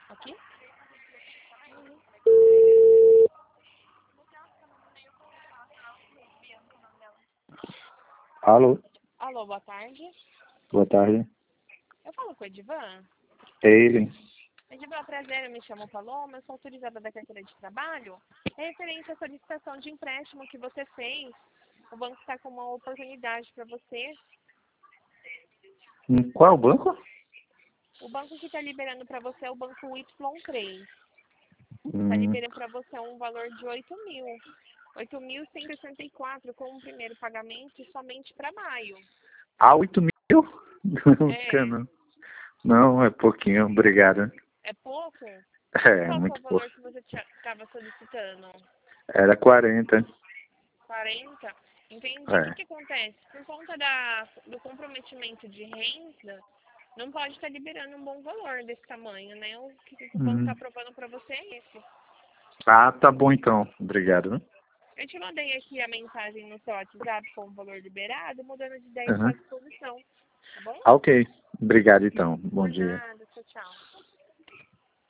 Aqui? Alô, Alô, boa tarde. boa tarde. Eu falo com o Edivan. É ele. Edivan, prazer, eu me chamo Paloma, eu sou autorizada da carteira de trabalho. É referente à solicitação de empréstimo que você fez. O banco está com uma oportunidade para você. Qual banco? O banco que está liberando para você é o banco Y3. Está Hum, liberando para você um valor de 8.000. 8.164 com o primeiro pagamento somente para maio. 8.000? Não, É, não. Não, é pouquinho, obrigado. é pouco? É, Qual que é o muito pouco. valor que você estava solicitando? Era 40. 40? Entendi. O que É. que acontece? Por conta do comprometimento de renda, não pode estar liberando um bom valor desse tamanho, né? O que o banco está Hum. aprovando para você é esse. Ah, tá bom então. Obrigado. Né? Eu te mandei aqui a mensagem no seu WhatsApp com o valor liberado, mudando de ideia à sua Uhum. disposição. Tá bom? Ah, ok. Obrigado então. Bom Por dia. nada. Tchau, tchau.